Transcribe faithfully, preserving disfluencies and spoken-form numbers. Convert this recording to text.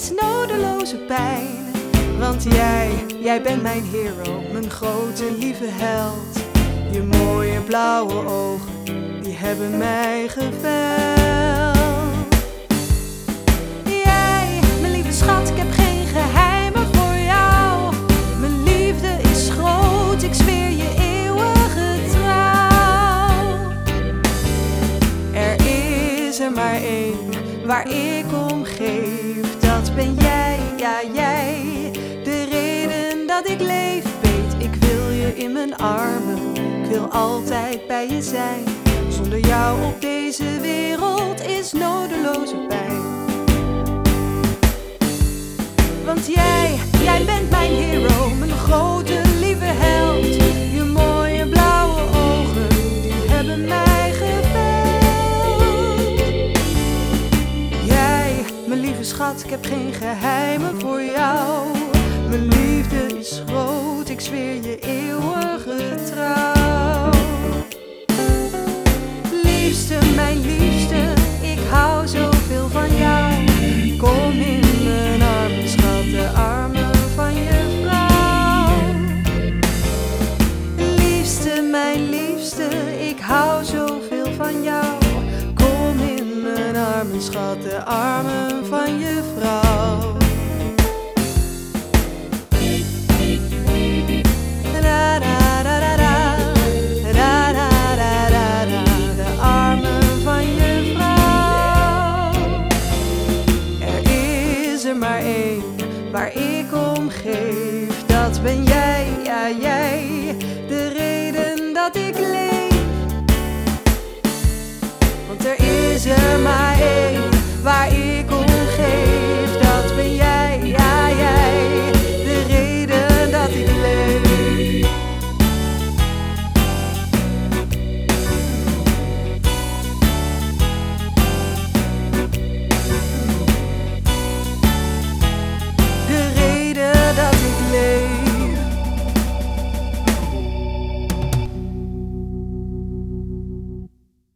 is nodeloze pijn. Want jij, jij bent mijn hero, mijn grote lieve held. Je mooie blauwe ogen, die hebben mij geveld. Jij, mijn lieve schat, ik heb geen geheimen voor jou. Mijn liefde is groot, ik zweer je eeuwige trouw. Er is er maar één waar ik om geef, dat ben jij, ja jij. De reden dat ik leef, weet, ik wil je in mijn armen. Ik wil altijd bij je zijn. Zonder jou op deze wereld is nodeloze pijn. Want jij, jij bent mijn hero, mijn grote lieve held. Je mooie blauwe ogen, die hebben mij geveld. Jij, mijn lieve schat, ik heb geen geheimen voor jou. Mijn liefde is groot, ik zweer je eeuwige trouw. Liefste, mijn liefste, ik hou zoveel van jou. Kom in mijn armen, schat, de armen van je vrouw. Liefste, mijn liefste, ik hou zoveel van jou. Kom in mijn armen, schat, de armen van je vrouw. Maar één waar ik om geef, dat ben jij, ja jij. De reden dat ik leef. Want er is er maar één waar ik